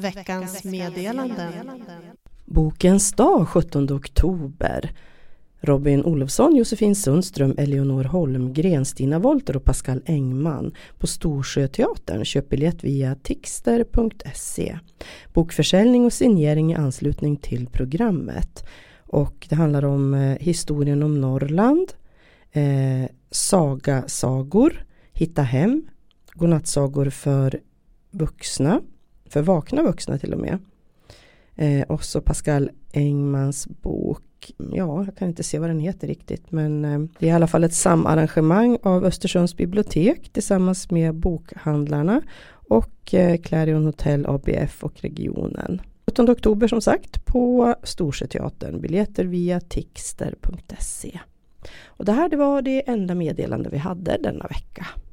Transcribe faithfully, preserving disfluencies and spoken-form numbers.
Veckans meddelanden. Bokens dag sjuttonde oktober. Robin Olofsson, Josefin Sundström, Eleonor Holmgren, Stina Wolter och Pascal Engman på Storsjöteatern. Köp biljett via tixter punkt se. Bokförsäljning och signering i anslutning till programmet. Och det handlar om eh, historien om Norrland, eh, saga sagor, hitta hem, godnattsagor för vuxna, för vakna vuxna till och med. Eh, och så Pascal Engmans bok, ja, jag kan inte se vad den heter riktigt, men eh, det är i alla fall ett samarrangemang av Östersunds bibliotek tillsammans med bokhandlarna och eh, Clarion Hotel A B F och regionen. sjuttonde oktober som sagt på Storsjöteatern, biljetter via tixter punkt se. Och det här det var det enda meddelande vi hade denna vecka.